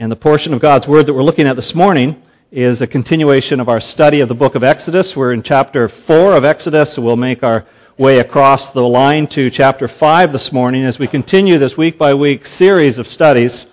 And the portion of God's Word that we're looking at this morning is a continuation of our study of the book of Exodus. We're in chapter 4 of Exodus, so we'll make our way across the line to chapter 5 this morning as we continue this week-by-week series of studies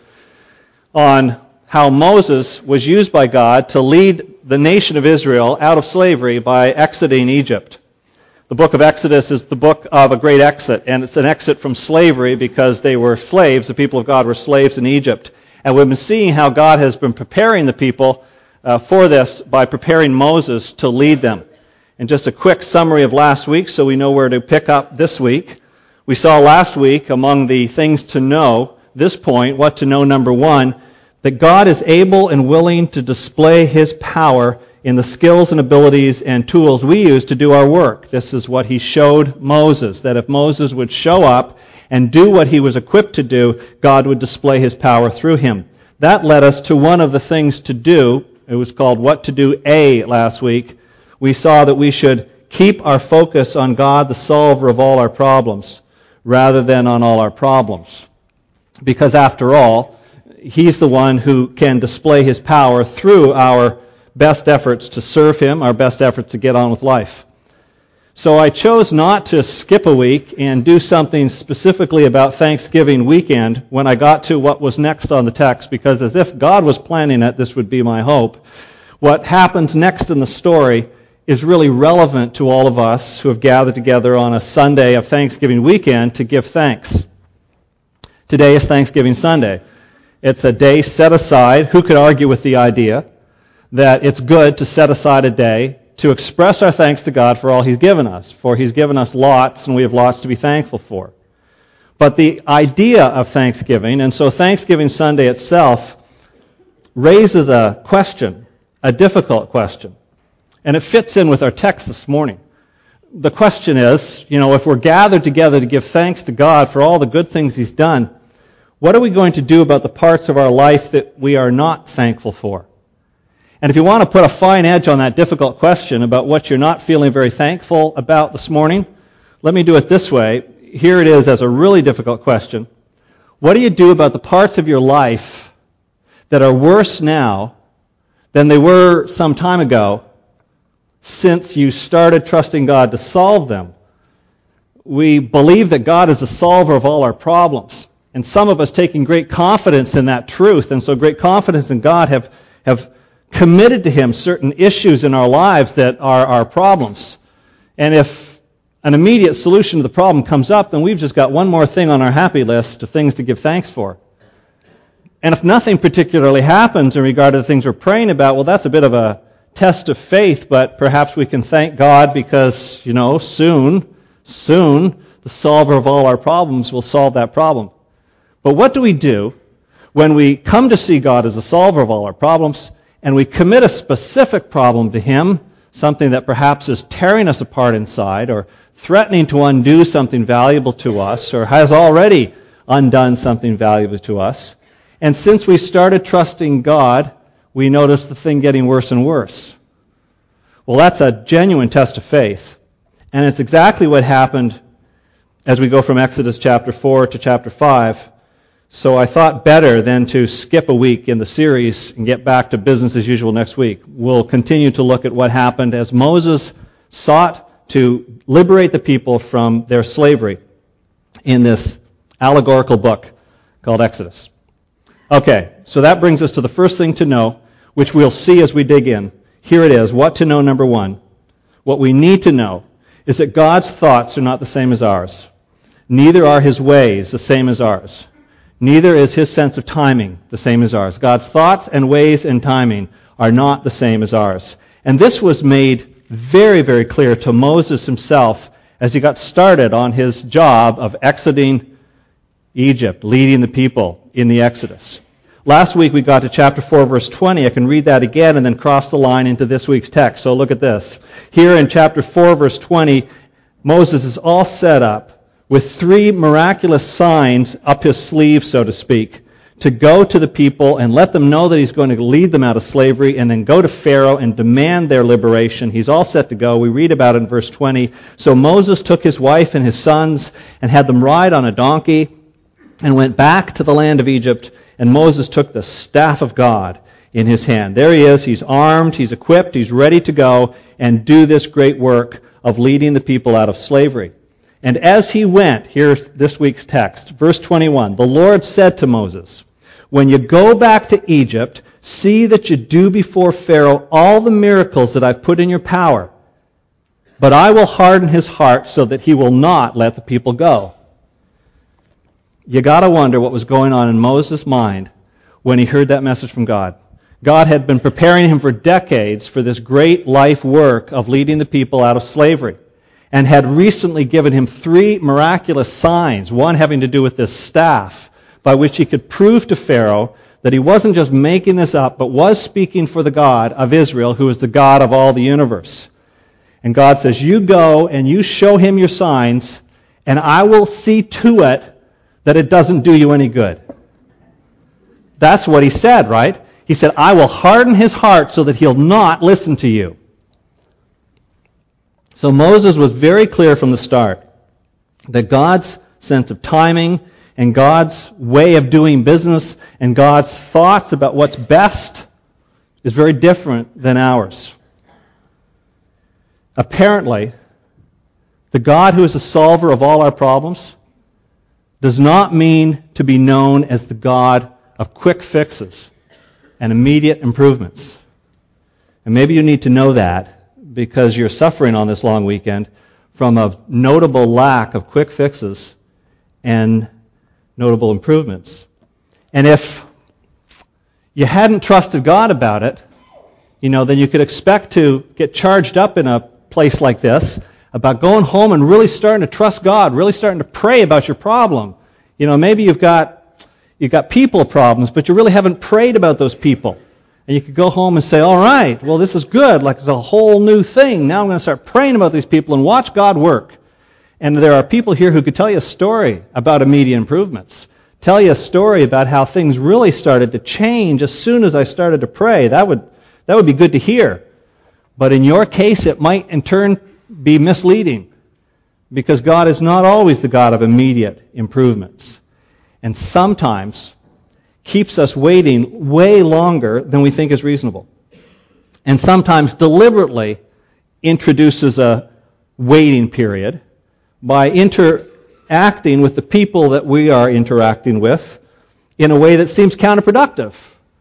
on how Moses was used by God to lead the nation of Israel out of slavery by exiting Egypt. The book of Exodus is the book of a great exit, and it's an exit from slavery because they were slaves. The people of God were slaves in Egypt. And we've been seeing how God has been preparing the people for this by preparing Moses to lead them. And just a quick summary of last week so we know where to pick up this week. We saw last week, among the things to know, this point, what to know, number one, that God is able and willing to display His power in the skills and abilities and tools we use to do our work. This is what He showed Moses, that if Moses would show up and do what he was equipped to do, God would display His power through him. That led us to one of the things to do. It was called What to Do A last week. We saw that we should keep our focus on God, the solver of all our problems, rather than on all our problems. Because after all, He's the one who can display His power through our best efforts to serve Him, our best efforts to get on with life. So I chose not to skip a week and do something specifically about Thanksgiving weekend when I got to what was next on the text, because as if God was planning it, this would be my hope. What happens next in the story is really relevant to all of us who have gathered together on a Sunday of Thanksgiving weekend to give thanks. Today is Thanksgiving Sunday. It's a day set aside. Who could argue with the idea that it's good to set aside a day to express our thanks to God for all He's given us, for He's given us lots, and we have lots to be thankful for. But the idea of Thanksgiving, and so Thanksgiving Sunday itself, raises a question, a difficult question, and it fits in with our text this morning. The question is, if we're gathered together to give thanks to God for all the good things He's done, what are we going to do about the parts of our life that we are not thankful for? And if you want to put a fine edge on that difficult question about what you're not feeling very thankful about this morning, let me do it this way. Here it is as a really difficult question. What do you do about the parts of your life that are worse now than they were some time ago since you started trusting God to solve them? We believe that God is the solver of all our problems. And some of us taking great confidence in that truth, and so great confidence in God have committed to Him certain issues in our lives that are our problems. And if an immediate solution to the problem comes up, then we've just got one more thing on our happy list of things to give thanks for. And if nothing particularly happens in regard to the things we're praying about, well, that's a bit of a test of faith, but perhaps we can thank God because, soon, the solver of all our problems will solve that problem. But what do we do when we come to see God as the solver of all our problems, and we commit a specific problem to Him, something that perhaps is tearing us apart inside, or threatening to undo something valuable to us, or has already undone something valuable to us? And since we started trusting God, we notice the thing getting worse and worse. Well, that's a genuine test of faith. And it's exactly what happened as we go from Exodus chapter 4 to chapter 5. So I thought better than to skip a week in the series and get back to business as usual next week. We'll continue to look at what happened as Moses sought to liberate the people from their slavery in this allegorical book called Exodus. Okay, so that brings us to the first thing to know, which we'll see as we dig in. Here it is, what to know, number one. What we need to know is that God's thoughts are not the same as ours. Neither are His ways the same as ours. Neither is His sense of timing the same as ours. God's thoughts and ways and timing are not the same as ours. And this was made very, very clear to Moses himself as he got started on his job of exiting Egypt, leading the people in the Exodus. Last week we got to chapter 4, verse 20. I can read that again and then cross the line into this week's text. So look at this. Here in chapter 4, verse 20, Moses is all set up with 3 miraculous signs up his sleeve, so to speak, to go to the people and let them know that he's going to lead them out of slavery and then go to Pharaoh and demand their liberation. He's all set to go. We read about it in verse 20. So Moses took his wife and his sons and had them ride on a donkey and went back to the land of Egypt, and Moses took the staff of God in his hand. There he is. He's armed, he's equipped, he's ready to go and do this great work of leading the people out of slavery. And as he went, here's this week's text, verse 21, the Lord said to Moses, when you go back to Egypt, see that you do before Pharaoh all the miracles that I've put in your power. But I will harden his heart so that he will not let the people go. You got to wonder what was going on in Moses' mind when he heard that message from God. God had been preparing him for decades for this great life work of leading the people out of slavery, and had recently given him 3 miraculous signs, one having to do with this staff, by which he could prove to Pharaoh that he wasn't just making this up, but was speaking for the God of Israel, who is the God of all the universe. And God says, you go and you show him your signs, and I will see to it that it doesn't do you any good. That's what he said, right? He said, I will harden his heart so that he'll not listen to you. So Moses was very clear from the start that God's sense of timing and God's way of doing business and God's thoughts about what's best is very different than ours. Apparently, the God who is the solver of all our problems does not mean to be known as the God of quick fixes and immediate improvements. And maybe you need to know that because you're suffering on this long weekend from a notable lack of quick fixes and notable improvements. And if you hadn't trusted God about it, then you could expect to get charged up in a place like this about going home and really starting to trust God, really starting to pray about your problem. Maybe you've got people problems, but you really haven't prayed about those people. And you could go home and say, all right, well, this is good. Like, it's a whole new thing. Now I'm going to start praying about these people and watch God work. And there are people here who could tell you a story about immediate improvements. Tell you a story about how things really started to change as soon as I started to pray. That would be good to hear. But in your case, it might in turn be misleading, because God is not always the God of immediate improvements, and sometimes keeps us waiting way longer than we think is reasonable, and sometimes deliberately introduces a waiting period by interacting with the people that we are interacting with in a way that seems counterproductive.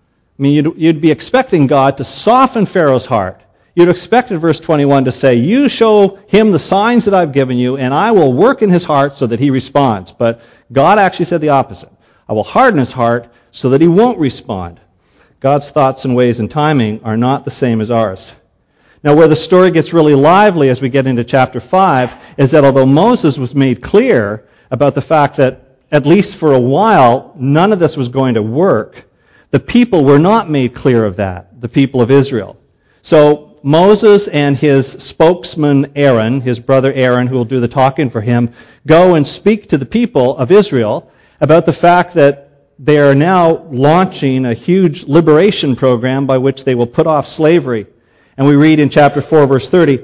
I mean, you'd be expecting God to soften Pharaoh's heart. You'd expect in verse 21 to say, you show him the signs that I've given you, and I will work in his heart so that he responds. But God actually said the opposite. I will harden his heart so that he won't respond. God's thoughts and ways and timing are not the same as ours. Now, where the story gets really lively as we get into chapter 5 is that although Moses was made clear about the fact that, at least for a while, none of this was going to work, the people were not made clear of that, the people of Israel. So Moses and his spokesman Aaron, his brother Aaron, who will do the talking for him, go and speak to the people of Israel about the fact that they are now launching a huge liberation program by which they will put off slavery. And we read in chapter 4, verse 30,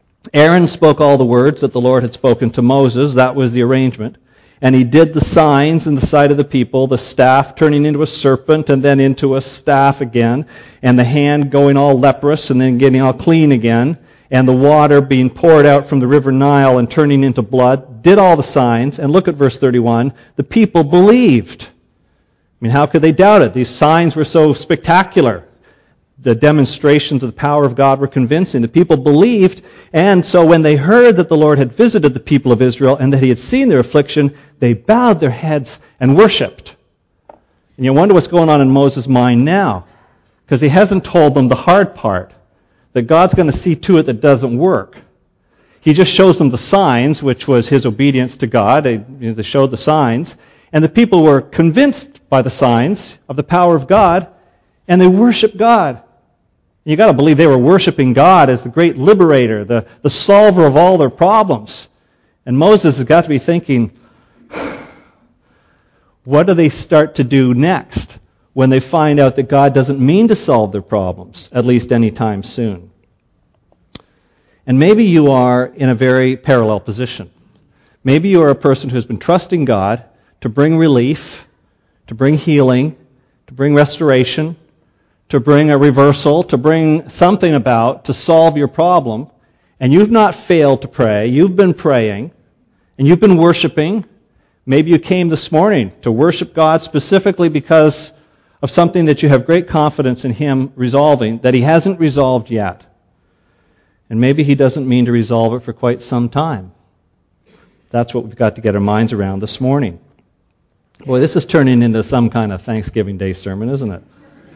Aaron spoke all the words that the Lord had spoken to Moses. That was the arrangement. And he did the signs in the sight of the people, the staff turning into a serpent and then into a staff again, and the hand going all leprous and then getting all clean again, and the water being poured out from the river Nile and turning into blood, did all the signs. And look at verse 31. The people believed. I mean, how could they doubt it? These signs were so spectacular. The demonstrations of the power of God were convincing. The people believed, and so when they heard that the Lord had visited the people of Israel and that he had seen their affliction, they bowed their heads and worshipped. And you wonder what's going on in Moses' mind now, because he hasn't told them the hard part, that God's going to see to it that doesn't work. He just shows them the signs, which was his obedience to God. They showed the signs, and the people were convinced by the signs of the power of God, and they worshiped God. You got to believe they were worshiping God as the great liberator, the solver of all their problems. And Moses has got to be thinking, what do they start to do next when they find out that God doesn't mean to solve their problems, at least anytime soon? And maybe you are in a very parallel position. Maybe you are a person who's been trusting God, to bring relief, to bring healing, to bring restoration, to bring a reversal, to bring something about, to solve your problem, and you've not failed to pray, you've been praying, and you've been worshiping. Maybe you came this morning to worship God specifically because of something that you have great confidence in Him resolving, that He hasn't resolved yet. And maybe He doesn't mean to resolve it for quite some time. That's what we've got to get our minds around this morning. Boy, this is turning into some kind of Thanksgiving Day sermon, isn't it?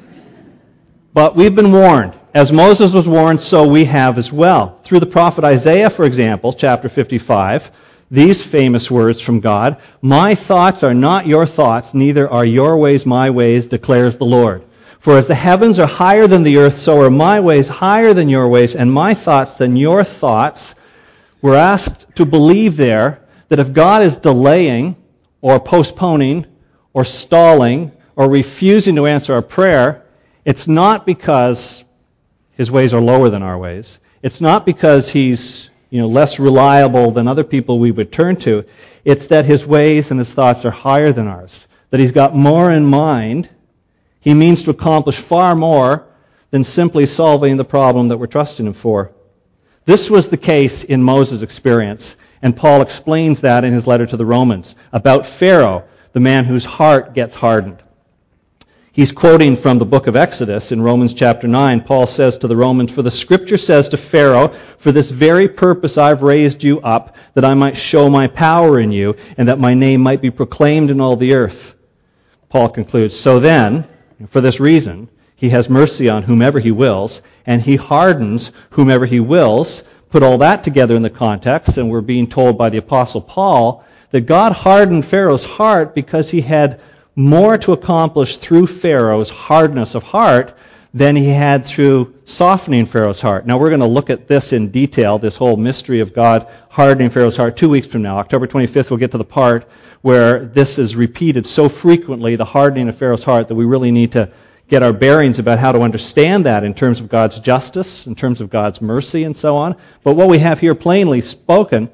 But we've been warned. As Moses was warned, so we have as well. Through the prophet Isaiah, for example, chapter 55, these famous words from God, "My thoughts are not your thoughts, neither are your ways my ways, declares the Lord. For as the heavens are higher than the earth, so are my ways higher than your ways, and my thoughts than your thoughts." We're asked to believe there that if God is delaying or postponing or stalling or refusing to answer our prayer, it's not because His ways are lower than our ways. It's not because He's less reliable than other people we would turn to. It's that His ways and His thoughts are higher than ours. That He's got more in mind. He means to accomplish far more than simply solving the problem that we're trusting Him for. This was the case in Moses' experience, and Paul explains that in his letter to the Romans about Pharaoh, the man whose heart gets hardened. He's quoting from the book of Exodus in Romans chapter 9. Paul says to the Romans, "For the scripture says to Pharaoh, for this very purpose I've raised you up, that I might show my power in you, and that my name might be proclaimed in all the earth." Paul concludes, "So then, for this reason, He has mercy on whomever He wills, and He hardens whomever He wills." Put all that together in the context, and we're being told by the Apostle Paul that God hardened Pharaoh's heart because He had more to accomplish through Pharaoh's hardness of heart than He had through softening Pharaoh's heart. Now, we're going to look at this in detail, this whole mystery of God hardening Pharaoh's heart, 2 weeks from now. October 25th, we'll get to the part where this is repeated so frequently, the hardening of Pharaoh's heart, that we really need to get our bearings about how to understand that in terms of God's justice, in terms of God's mercy, and so on. But what we have here plainly spoken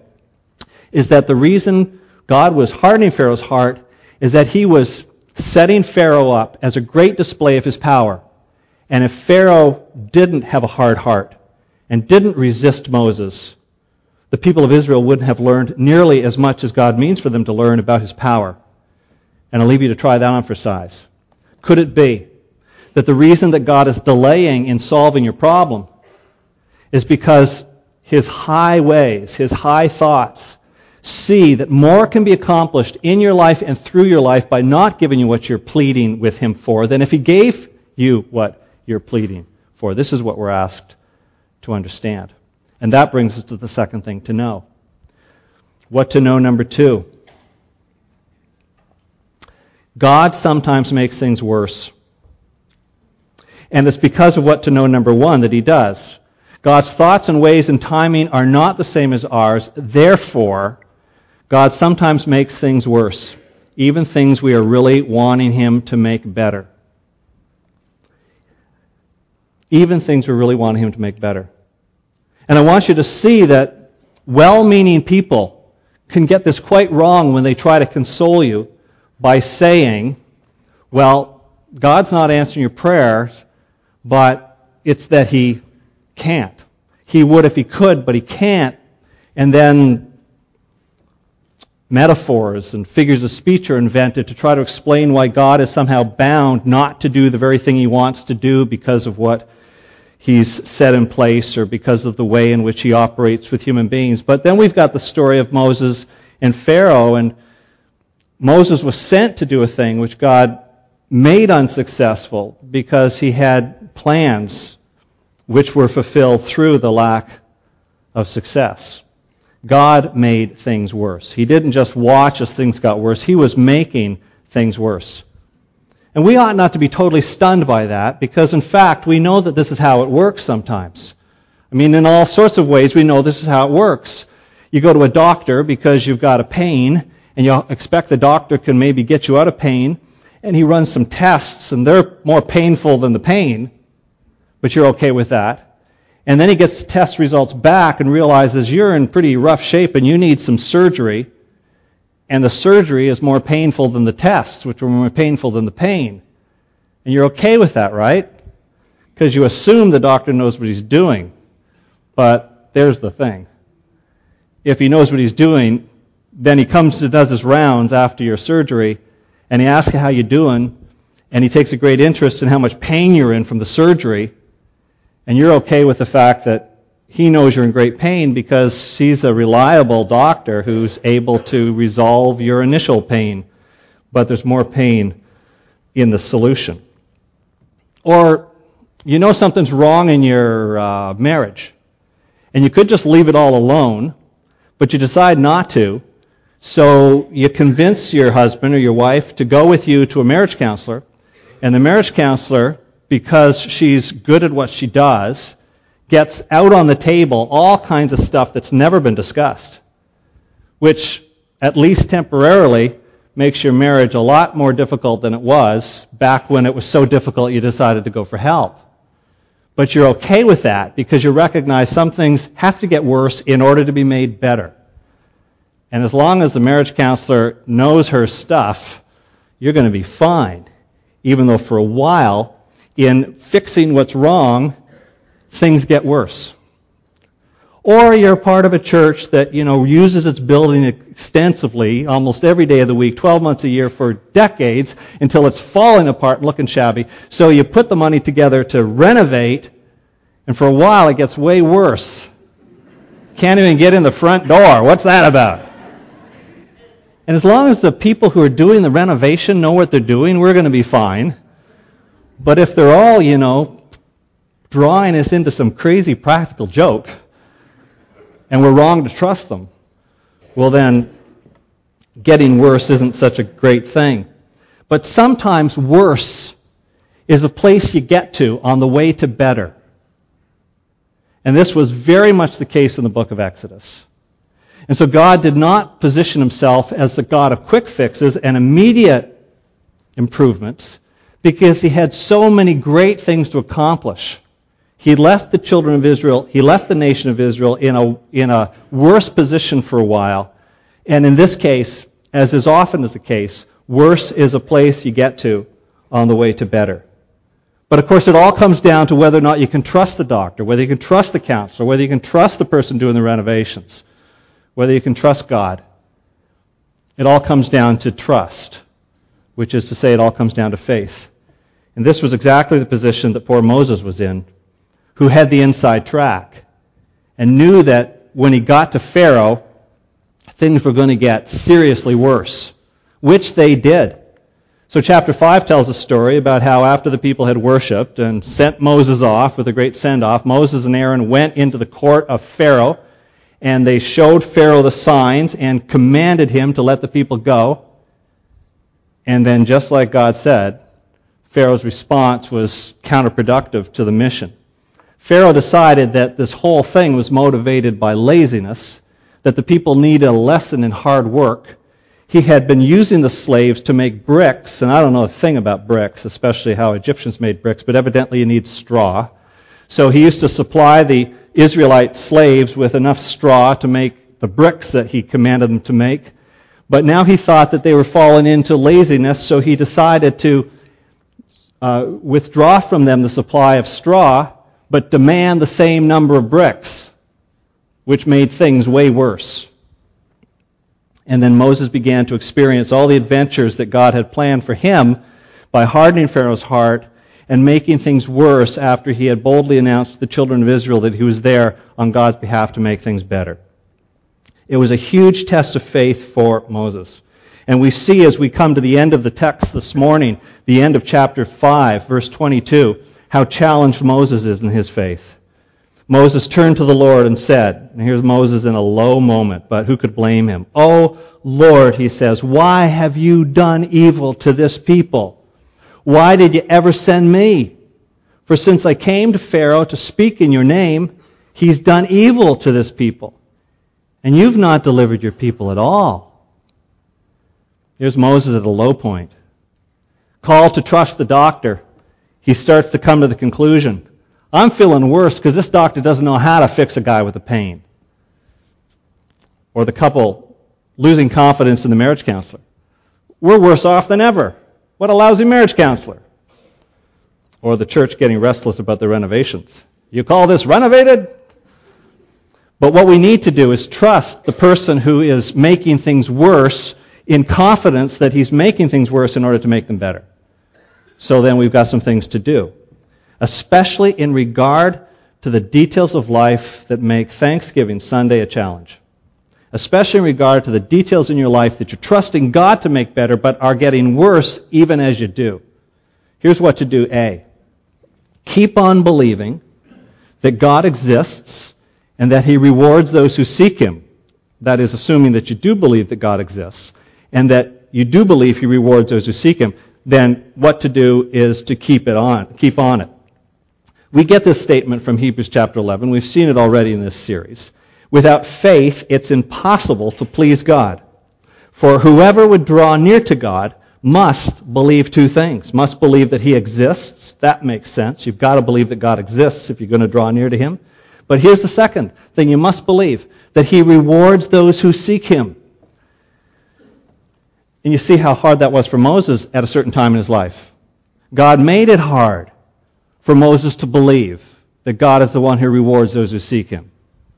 is that the reason God was hardening Pharaoh's heart is that He was setting Pharaoh up as a great display of His power. And if Pharaoh didn't have a hard heart and didn't resist Moses, the people of Israel wouldn't have learned nearly as much as God means for them to learn about His power. And I'll leave you to try that on for size. Could it be that the reason that God is delaying in solving your problem is because His high ways, His high thoughts, see that more can be accomplished in your life and through your life by not giving you what you're pleading with Him for than if He gave you what you're pleading for? This is what we're asked to understand. And that brings us to the second thing to know. What to know, number 2. God sometimes makes things worse. And it's because of what to know, number 1, that He does. God's thoughts and ways and timing are not the same as ours. Therefore, God sometimes makes things worse, even things we are really wanting Him to make better. Even things we're really wanting Him to make better. And I want you to see that well-meaning people can get this quite wrong when they try to console you by saying, well, God's not answering your prayers, but it's that He can't. He would if He could, but He can't. And then metaphors and figures of speech are invented to try to explain why God is somehow bound not to do the very thing He wants to do because of what He's set in place or because of the way in which He operates with human beings. But then we've got the story of Moses and Pharaoh, and Moses was sent to do a thing which God made unsuccessful because he had plans which were fulfilled through the lack of success. God made things worse. He didn't just watch as things got worse. He was making things worse. And we ought not to be totally stunned by that because, in fact, we know that this is how it works sometimes. I mean, in all sorts of ways, we know this is how it works. You go to a doctor because you've got a pain, and you expect the doctor can maybe get you out of pain, and he runs some tests, and they're more painful than the pain, but you're okay with that. And then he gets the test results back and realizes you're in pretty rough shape and you need some surgery. and the surgery is more painful than the tests, which were more painful than the pain. And you're okay with that, right? Because you assume the doctor knows what he's doing. But there's the thing. If he knows what he's doing, then he comes and does his rounds after your surgery, and he asks you how you're doing, and he takes a great interest in how much pain you're in from the surgery, and you're okay with the fact that he knows you're in great pain because he's a reliable doctor who's able to resolve your initial pain, but there's more pain in the solution. Or you know something's wrong in your marriage, and you could just leave it all alone, but you decide not to, so you convince your husband or your wife to go with you to a marriage counselor, and the marriage counselor, because she's good at what she does, gets out on the table all kinds of stuff that's never been discussed, which, at least temporarily, makes your marriage a lot more difficult than it was back when it was so difficult you decided to go for help. But you're okay with that because you recognize some things have to get worse in order to be made better. And as long as the marriage counselor knows her stuff, you're going to be fine, even though for a while, in fixing what's wrong, things get worse. Or you're part of a church that, uses its building extensively almost every day of the week, 12 months a year for decades until it's falling apart and looking shabby. So you put the money together to renovate, and for a while it gets way worse. Can't even get in the front door. What's that about? And as long as the people who are doing the renovation know what they're doing, we're going to be fine. But if they're all, drawing us into some crazy practical joke, and we're wrong to trust them, well then, getting worse isn't such a great thing. But sometimes worse is a place you get to on the way to better. And this was very much the case in the book of Exodus. And so God did not position himself as the God of quick fixes and immediate improvements because he had so many great things to accomplish. He left the children of Israel, he left the nation of Israel in a worse position for a while. And in this case, as is often is the case, worse is a place you get to on the way to better. But of course, it all comes down to whether or not you can trust the doctor, whether you can trust the counselor, whether you can trust the person doing the renovations, whether you can trust God. It all comes down to trust, which is to say it all comes down to faith. And this was exactly the position that poor Moses was in, who had the inside track and knew that when he got to Pharaoh, things were going to get seriously worse, which they did. So chapter 5 tells a story about how after the people had worshipped and sent Moses off with a great send-off, Moses and Aaron went into the court of Pharaoh, and they showed Pharaoh the signs and commanded him to let the people go. And then, just like God said, Pharaoh's response was counterproductive to the mission. Pharaoh decided that this whole thing was motivated by laziness, that the people needed a lesson in hard work. He had been using the slaves to make bricks, and I don't know a thing about bricks, especially how Egyptians made bricks, but evidently you need straw. So he used to supply the Israelite slaves with enough straw to make the bricks that he commanded them to make. But now he thought that they were falling into laziness, so he decided to withdraw from them the supply of straw, but demand the same number of bricks, which made things way worse. And then Moses began to experience all the adventures that God had planned for him by hardening Pharaoh's heart and making things worse after he had boldly announced to the children of Israel that he was there on God's behalf to make things better. It was a huge test of faith for Moses. And we see as we come to the end of the text this morning, the end of chapter 5, verse 22, how challenged Moses is in his faith. Moses turned to the Lord and said, and here's Moses in a low moment, but who could blame him? "Oh, Lord," he says, "why have you done evil to this people? Why did you ever send me? For since I came to Pharaoh to speak in your name, he's done evil to this people. And you've not delivered your people at all." Here's Moses at a low point. Called to trust the doctor, he starts to come to the conclusion, I'm feeling worse because this doctor doesn't know how to fix a guy with a pain. Or the couple, losing confidence in the marriage counselor. We're worse off than ever. What a lousy marriage counselor. Or the church getting restless about the renovations. You call this renovated? But what we need to do is trust the person who is making things worse in confidence that he's making things worse in order to make them better. So then we've got some things to do, especially in regard to the details of life that make Thanksgiving Sunday a challenge. Especially in regard to the details in your life that you're trusting God to make better but are getting worse even as you do. Here's what to do. A, keep on believing that God exists and that he rewards those who seek him. That is, assuming that you do believe that God exists and that you do believe he rewards those who seek him. Then what to do is to keep on it. We get this statement from Hebrews chapter 11. We've seen it already in this series. Without faith, it's impossible to please God. For whoever would draw near to God must believe two things. Must believe that he exists. That makes sense. You've got to believe that God exists if you're going to draw near to him. But here's the second thing you must believe, that he rewards those who seek him. And you see how hard that was for Moses at a certain time in his life. God made it hard for Moses to believe that God is the one who rewards those who seek him.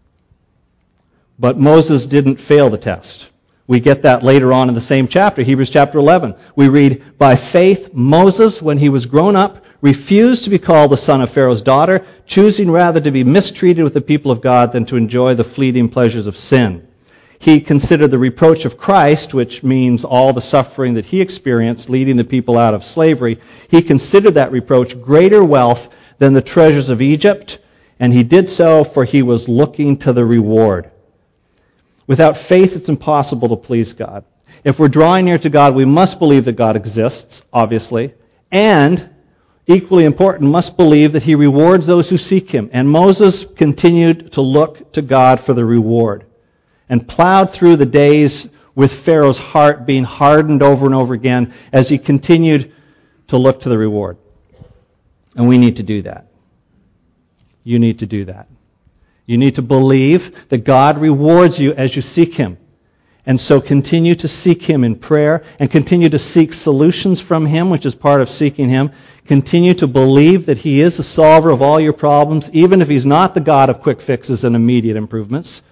But Moses didn't fail the test. We get that later on in the same chapter, Hebrews chapter 11. We read, by faith, Moses, when he was grown up, refused to be called the son of Pharaoh's daughter, choosing rather to be mistreated with the people of God than to enjoy the fleeting pleasures of sin. He considered the reproach of Christ, which means all the suffering that he experienced leading the people out of slavery, he considered that reproach greater wealth than the treasures of Egypt, and he did so for he was looking to the reward. Without faith, it's impossible to please God. If we're drawing near to God, we must believe that God exists, obviously, and equally important, must believe that he rewards those who seek him. And Moses continued to look to God for the reward and plowed through the days with Pharaoh's heart being hardened over and over again as he continued to look to the reward. And we need to do that. You need to do that. You need to believe that God rewards you as you seek him. And so continue to seek him in prayer and continue to seek solutions from him, which is part of seeking him. Continue to believe that he is the solver of all your problems, even if he's not the God of quick fixes and immediate improvements.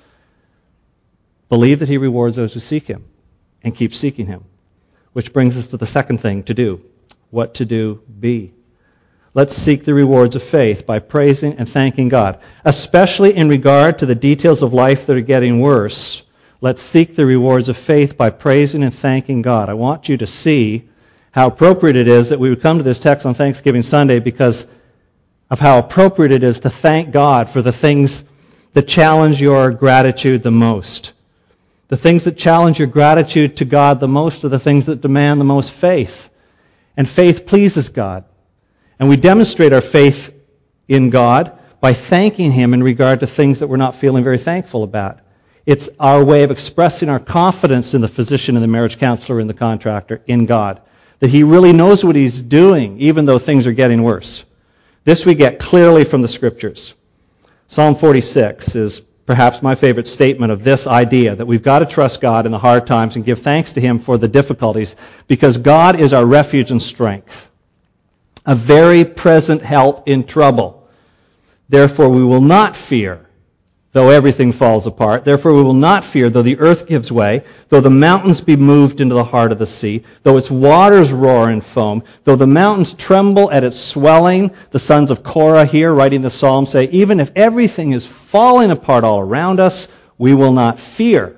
Believe that he rewards those who seek him and keep seeking him. Which brings us to the second thing to do. What to do? B. Let's seek the rewards of faith by praising and thanking God, especially in regard to the details of life that are getting worse. Let's seek the rewards of faith by praising and thanking God. I want you to see how appropriate it is that we would come to this text on Thanksgiving Sunday because of how appropriate it is to thank God for the things that challenge your gratitude the most. The things that challenge your gratitude to God the most are the things that demand the most faith. And faith pleases God. And we demonstrate our faith in God by thanking him in regard to things that we're not feeling very thankful about. It's our way of expressing our confidence in the physician and the marriage counselor and the contractor in God. That he really knows what he's doing, even though things are getting worse. This we get clearly from the scriptures. Psalm 46 is perhaps my favorite statement of this idea, that we've got to trust God in the hard times and give thanks to him for the difficulties, because God is our refuge and strength, a very present help in trouble. Therefore we will not fear, though everything falls apart. Therefore we will not fear, though the earth gives way, though the mountains be moved into the heart of the sea, though its waters roar and foam, though the mountains tremble at its swelling. The sons of Korah here, writing the psalm, say, even if everything is falling apart all around us, we will not fear.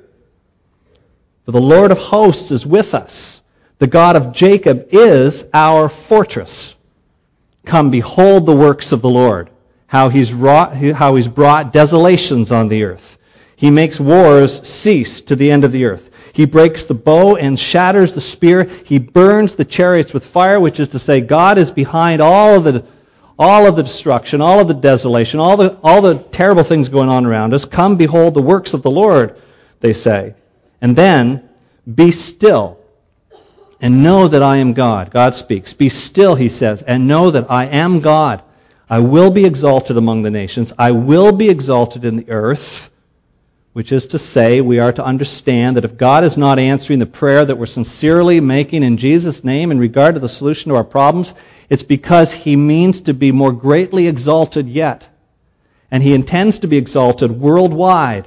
For the Lord of hosts is with us. The God of Jacob is our fortress. Come, behold the works of the Lord, how he's brought desolations on the earth. He makes wars cease to the end of the earth. He breaks the bow and shatters the spear. He burns the chariots with fire, which is to say, God is behind all of the destruction, all of the desolation, all the terrible things going on around us. Come, behold the works of the Lord, they say. And then, be still and know that I am God. God speaks. Be still, he says, and know that I am God. I will be exalted among the nations. I will be exalted in the earth. which is to say, we are to understand that if God is not answering the prayer that we're sincerely making in Jesus' name in regard to the solution to our problems, it's because he means to be more greatly exalted yet. And he intends to be exalted worldwide.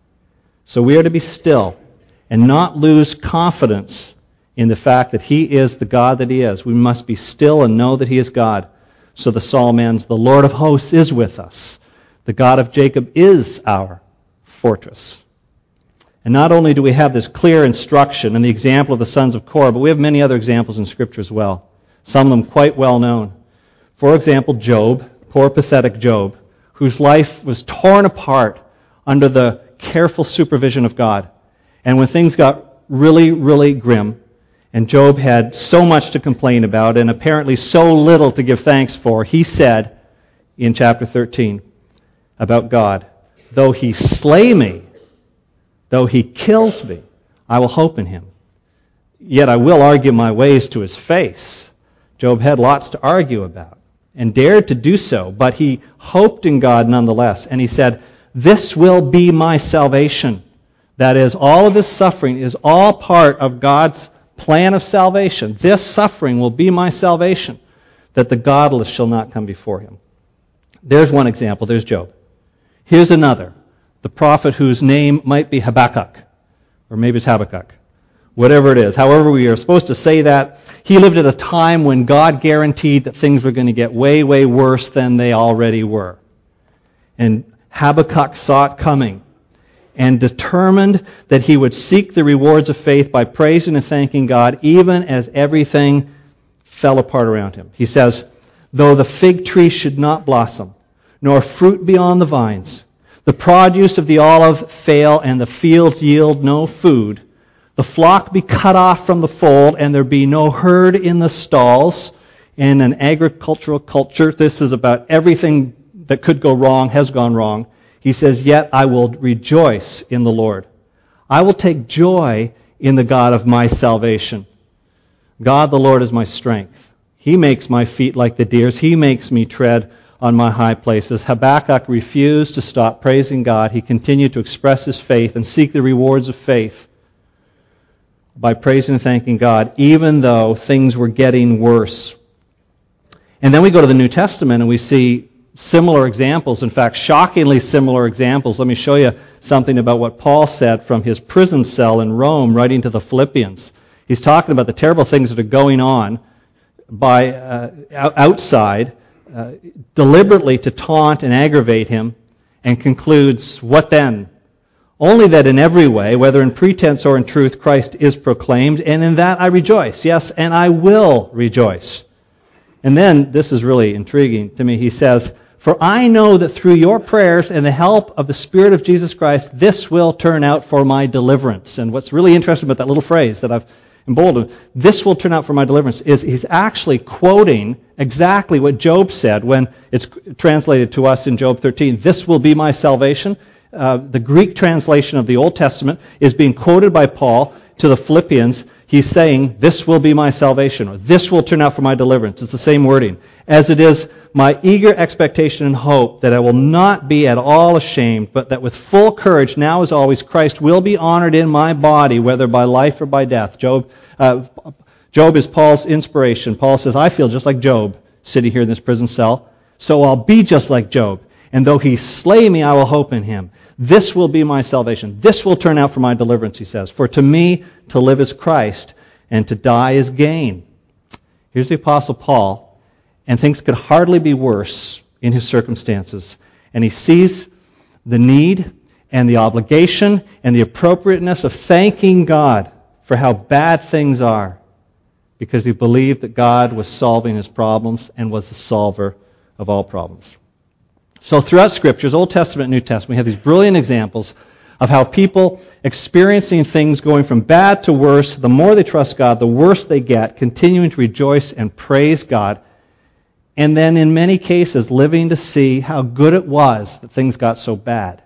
So we are to be still and not lose confidence in the fact that he is the God that he is. We must be still and know that he is God. So the psalm ends, the Lord of hosts is with us. The God of Jacob is our fortress. And not only do we have this clear instruction and the example of the sons of Korah, but we have many other examples in Scripture as well. Some of them quite well known. For example, Job, poor pathetic Job, whose life was torn apart under the careful supervision of God. And when things got really, really grim, and Job had so much to complain about and apparently so little to give thanks for, he said in chapter 13 about God, though he slay me, though he kills me, I will hope in him. Yet I will argue my ways to his face. Job had lots to argue about and dared to do so, but he hoped in God nonetheless. And he said, this will be my salvation. That is, all of this suffering is all part of God's plan of salvation. This suffering will be my salvation, that the godless shall not come before him. There's one example. There's Job. Here's another. The prophet whose name might be Habakkuk, or maybe it's Habakkuk. Whatever it is. However we are supposed to say that, he lived at a time when God guaranteed that things were going to get way, way worse than they already were. And Habakkuk saw it coming and determined that he would seek the rewards of faith by praising and thanking God even as everything fell apart around him. He says, though the fig tree should not blossom, nor fruit be on the vines, the produce of the olive fail, and the fields yield no food, the flock be cut off from the fold, and there be no herd in the stalls. In an agricultural culture, this is about everything that could go wrong has gone wrong. He says, yet I will rejoice in the Lord. I will take joy in the God of my salvation. God the Lord is my strength. He makes my feet like the deer's. He makes me tread on my high places. Habakkuk refused to stop praising God. He continued to express his faith and seek the rewards of faith by praising and thanking God, even though things were getting worse. And then we go to the New Testament and we see similar examples, in fact, shockingly similar examples. Let me show you something about what Paul said from his prison cell in Rome, writing to the Philippians. He's talking about the terrible things that are going on outside, deliberately to taunt and aggravate him, and concludes, what then? Only that in every way, whether in pretense or in truth, Christ is proclaimed, and in that I rejoice. Yes, and I will rejoice. And then, this is really intriguing to me, he says, for I know that through your prayers and the help of the Spirit of Jesus Christ, this will turn out for my deliverance. And what's really interesting about that little phrase that I've emboldened, this will turn out for my deliverance, is he's actually quoting exactly what Job said when it's translated to us in Job 13. This will be my salvation. The Greek translation of the Old Testament is being quoted by Paul to the Philippians. He's saying, this will be my salvation, or this will turn out for my deliverance. It's the same wording. As it is my eager expectation and hope that I will not be at all ashamed, but that with full courage, now as always, Christ will be honored in my body, whether by life or by death. Job is Paul's inspiration. Paul says, I feel just like Job, sitting here in this prison cell, so I'll be just like Job. And though he slay me, I will hope in him. This will be my salvation. This will turn out for my deliverance, he says. For to me, to live is Christ, and to die is gain. Here's the Apostle Paul, and things could hardly be worse in his circumstances. And he sees the need and the obligation and the appropriateness of thanking God for how bad things are, because he believed that God was solving his problems and was the solver of all problems. So throughout Scriptures, Old Testament and New Testament, we have these brilliant examples of how people experiencing things going from bad to worse, the more they trust God, the worse they get, continuing to rejoice and praise God, and then in many cases living to see how good it was that things got so bad.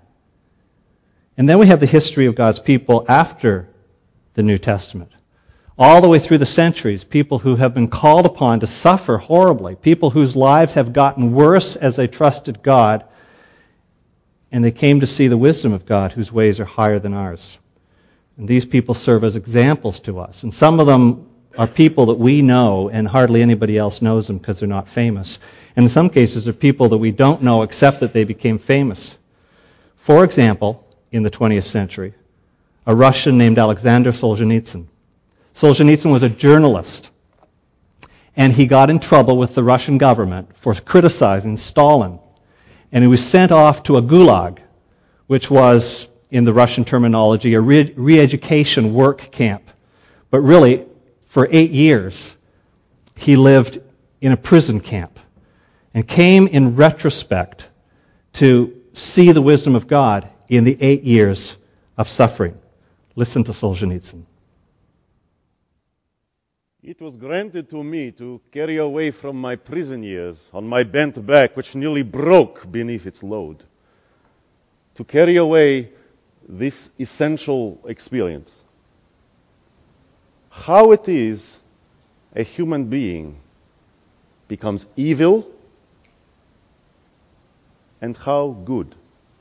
And then we have the history of God's people after the New Testament. All the way through the centuries, people who have been called upon to suffer horribly, people whose lives have gotten worse as they trusted God, and they came to see the wisdom of God, whose ways are higher than ours. And these people serve as examples to us. And some of them are people that we know, and hardly anybody else knows them because they're not famous. And in some cases, they're people that we don't know except that they became famous. For example, in the 20th century, a Russian named Alexander Solzhenitsyn. Solzhenitsyn was a journalist, and he got in trouble with the Russian government for criticizing Stalin. And he was sent off to a gulag, which was, in the Russian terminology, a re-education work camp. But really, for 8 years, he lived in a prison camp and came in retrospect to see the wisdom of God in the 8 years of suffering. Listen to Solzhenitsyn. It was granted to me to carry away from my prison years on my bent back, which nearly broke beneath its load, to carry away this essential experience. How it is a human being becomes evil and how good.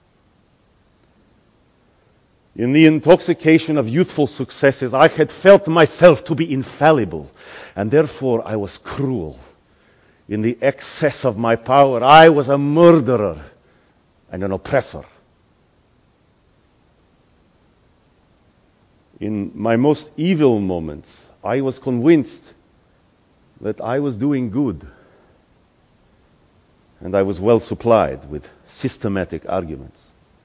In the intoxication of youthful successes, I had felt myself to be infallible, and therefore I was cruel. In the excess of my power, I was a murderer and an oppressor. In my most evil moments, I was convinced that I was doing good, and I was well supplied with systematic arguments.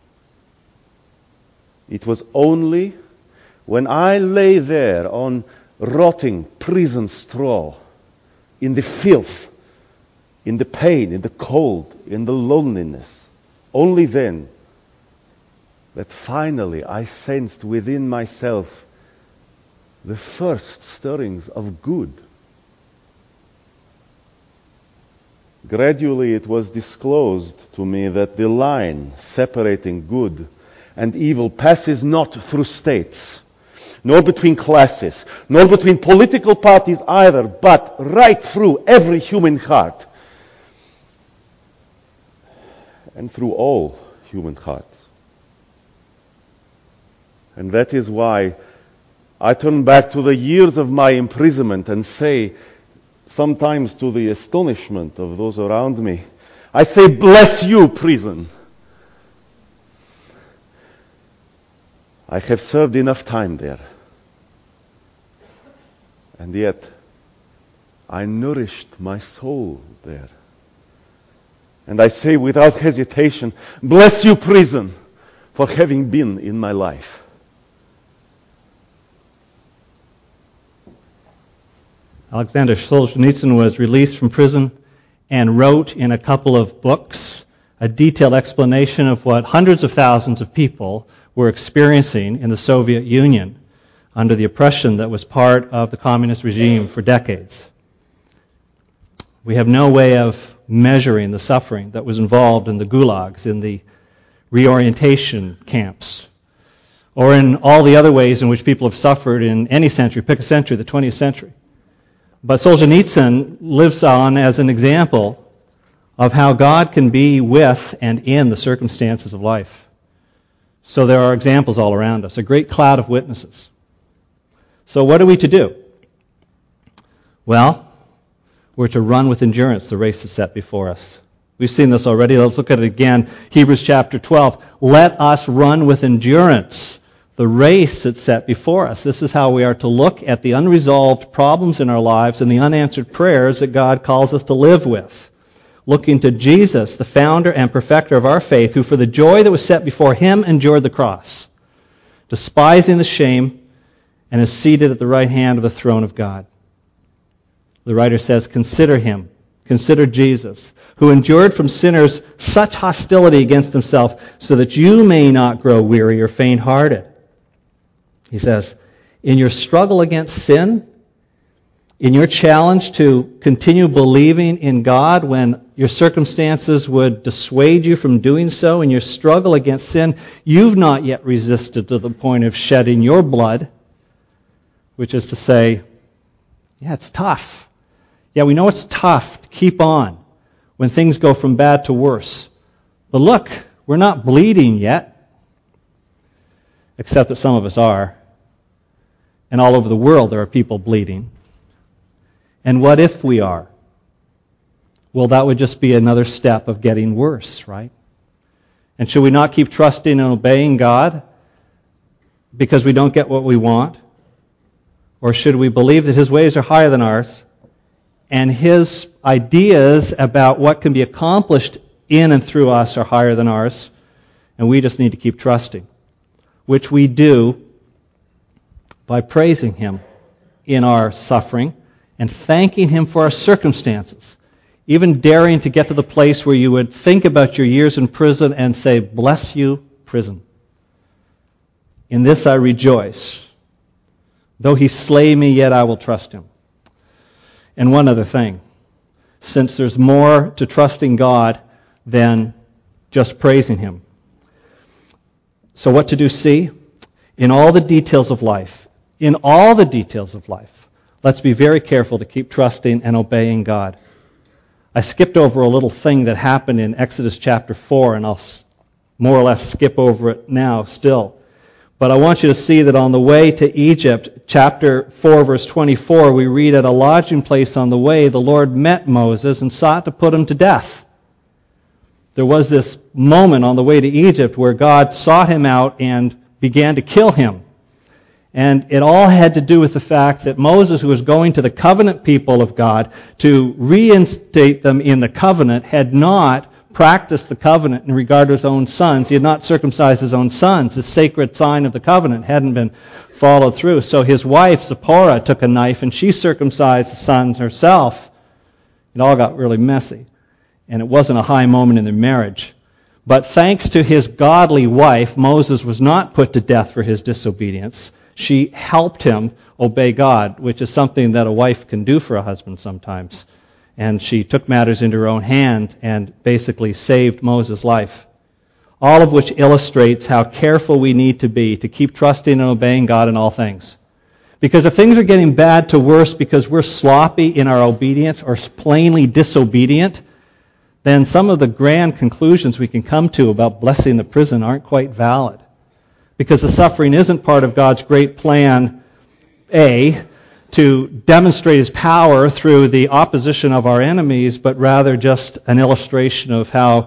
It was only when I lay there on rotting prison straw, in the filth, in the pain, in the cold, in the loneliness, only then that finally I sensed within myself the first stirrings of good. Gradually it was disclosed to me that the line separating good and evil passes not through states, nor between classes, nor between political parties either, but right through every human heart and through all human hearts. And that is why I turn back to the years of my imprisonment and say, sometimes to the astonishment of those around me, I say, bless you, prison. I have served enough time there. And yet, I nourished my soul there. And I say without hesitation, bless you, prison, for having been in my life. Alexander Solzhenitsyn was released from prison and wrote in a couple of books a detailed explanation of what hundreds of thousands of people were experiencing in the Soviet Union under the oppression that was part of the communist regime for decades. We have no way of measuring the suffering that was involved in the gulags, in the reorientation camps, or in all the other ways in which people have suffered in any century. Pick a century, the 20th century. But Solzhenitsyn lives on as an example of how God can be with and in the circumstances of life. So there are examples all around us, a great cloud of witnesses. So what are we to do? Well, we're to run with endurance the race that's set before us. We've seen this already. Let's look at it again. Hebrews chapter 12. Let us run with endurance the race that's set before us. This is how we are to look at the unresolved problems in our lives and the unanswered prayers that God calls us to live with. Looking to Jesus, the founder and perfecter of our faith, who for the joy that was set before him endured the cross, despising the shame, and is seated at the right hand of the throne of God. The writer says, consider him, consider Jesus, who endured from sinners such hostility against himself, so that you may not grow weary or faint-hearted. He says, in your struggle against sin, in your challenge to continue believing in God when your circumstances would dissuade you from doing so, in your struggle against sin, you've not yet resisted to the point of shedding your blood, which is to say, yeah, it's tough. Yeah, we know it's tough to keep on when things go from bad to worse. But look, We're not bleeding yet, except that some of us are. And all over the world there are people bleeding. And what if we are? Well, that would just be another step of getting worse, right? And should we not keep trusting and obeying God because we don't get what we want? Or should we believe that His ways are higher than ours and His ideas about what can be accomplished in and through us are higher than ours, and we just need to keep trusting, which we do by praising Him in our suffering and thanking Him for our circumstances, even daring to get to the place where you would think about your years in prison and say, "Bless you, prison. In this I rejoice. Though He slay me, yet I will trust Him." And one other thing, since there's more to trusting God than just praising Him. So what to do, C? In all the details of life, let's be very careful to keep trusting and obeying God. I skipped over a little thing that happened in Exodus chapter 4, and I'll more or less skip over it now still. But I want you to see that on the way to Egypt, chapter 4, verse 24, we read, "At a lodging place on the way, the Lord met Moses and sought to put him to death." There was this moment on the way to Egypt where God sought him out and began to kill him. And it all had to do with the fact that Moses, who was going to the covenant people of God to reinstate them in the covenant, had not practiced the covenant in regard to his own sons. He had not circumcised his own sons. The sacred sign of the covenant hadn't been followed through. So his wife, Zipporah, took a knife and she circumcised the sons herself. It all got really messy. And it wasn't a high moment in their marriage. But thanks to his godly wife, Moses was not put to death for his disobedience. She helped him obey God, which is something that a wife can do for a husband sometimes. And she took matters into her own hand and basically saved Moses' life. All of which illustrates how careful we need to be to keep trusting and obeying God in all things. Because if things are getting bad to worse because we're sloppy in our obedience or plainly disobedient, then some of the grand conclusions we can come to about blessing the prison aren't quite valid. Because the suffering isn't part of God's great plan, A, to demonstrate His power through the opposition of our enemies, but rather just an illustration of how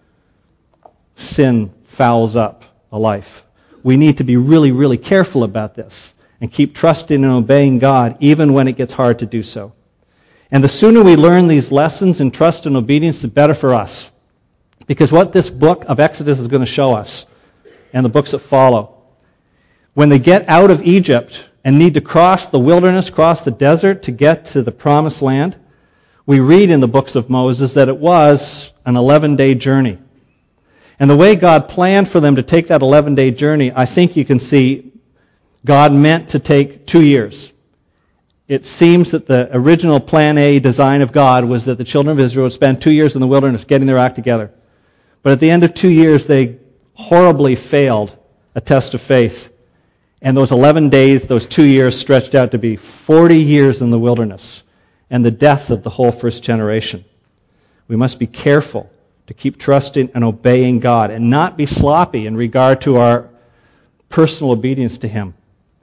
sin fouls up a life. We need to be really, really careful about this and keep trusting and obeying God even when it gets hard to do so. And the sooner we learn these lessons in trust and obedience, the better for us. Because what this book of Exodus is going to show us, and the books that follow, when they get out of Egypt and need to cross the wilderness, cross the desert to get to the promised land, we read in the books of Moses that it was an 11-day journey. And the way God planned for them to take that 11-day journey, I think you can see God meant to take 2 years. It seems that the original plan A design of God was that the children of Israel would spend 2 years in the wilderness getting their act together. But at the end of 2 years, they horribly failed a test of faith. And those 11 days, those 2 years stretched out to be 40 years in the wilderness and the death of the whole first generation. We must be careful to keep trusting and obeying God and not be sloppy in regard to our personal obedience to Him,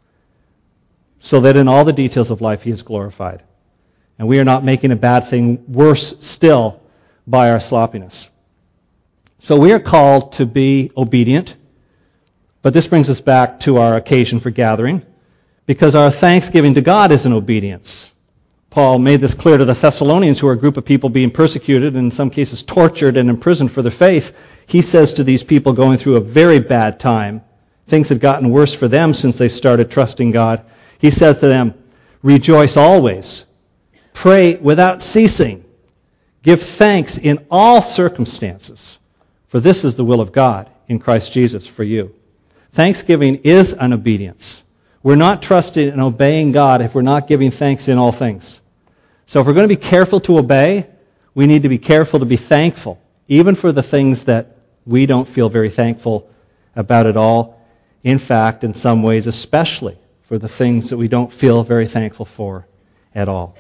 so that in all the details of life He is glorified. And we are not making a bad thing worse still by our sloppiness. So we are called to be obedient. But this brings us back to our occasion for gathering, because our thanksgiving to God is an obedience. Paul made this clear to the Thessalonians, who are a group of people being persecuted, and in some cases tortured and imprisoned for their faith. He says to these people going through a very bad time, things had gotten worse for them since they started trusting God. He says to them, "Rejoice always, pray without ceasing, give thanks in all circumstances, for this is the will of God in Christ Jesus for you." Thanksgiving is an obedience. We're not trusting and obeying God if we're not giving thanks in all things. So if we're going to be careful to obey, we need to be careful to be thankful, even for the things that we don't feel very thankful about at all. In fact, in some ways, especially for the things that we don't feel very thankful for at all.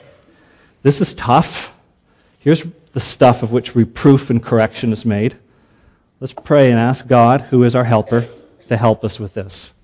This is tough. Here's the stuff of which reproof and correction is made. Let's pray and ask God, who is our helper, to help us with this.